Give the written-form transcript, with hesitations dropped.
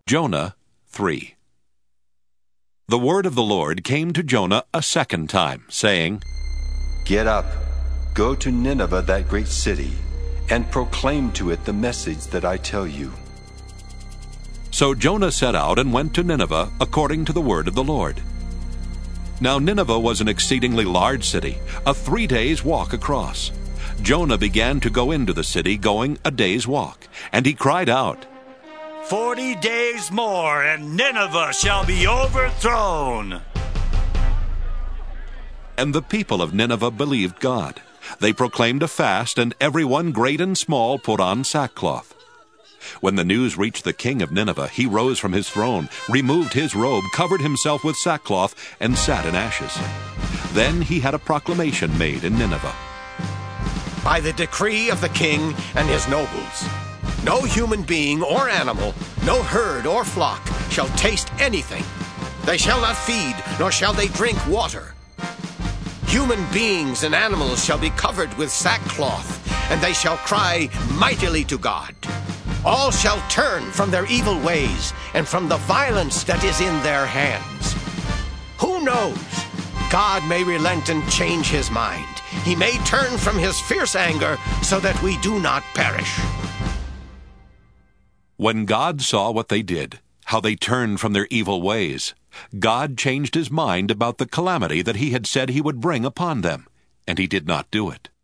Jonah 3. The word of the Lord came to Jonah a second time, saying, Get up, go to Nineveh, that great city, and proclaim to it the message that I tell you. So Jonah set out and went to Nineveh according to the word of the Lord. Now Nineveh was an exceedingly large city, a 3 days' walk across. Jonah began to go into the city, going a day's walk, and he cried out, 40 days more, and Nineveh shall be overthrown. And the people of Nineveh believed God. They proclaimed a fast, and everyone, great and small, put on sackcloth. When the news reached the king of Nineveh, he rose from his throne, removed his robe, covered himself with sackcloth, and sat in ashes. Then he had a proclamation made in Nineveh. By the decree of the king and his nobles, no human being or animal, no herd or flock shall taste anything. They shall not feed, nor shall they drink water. Human beings and animals shall be covered with sackcloth, and they shall cry mightily to God. All shall turn from their evil ways and from the violence that is in their hands. Who knows? God may relent and change his mind. He may turn from his fierce anger so that we do not perish. When God saw what they did, how they turned from their evil ways, God changed his mind about the calamity that he had said he would bring upon them, and he did not do it.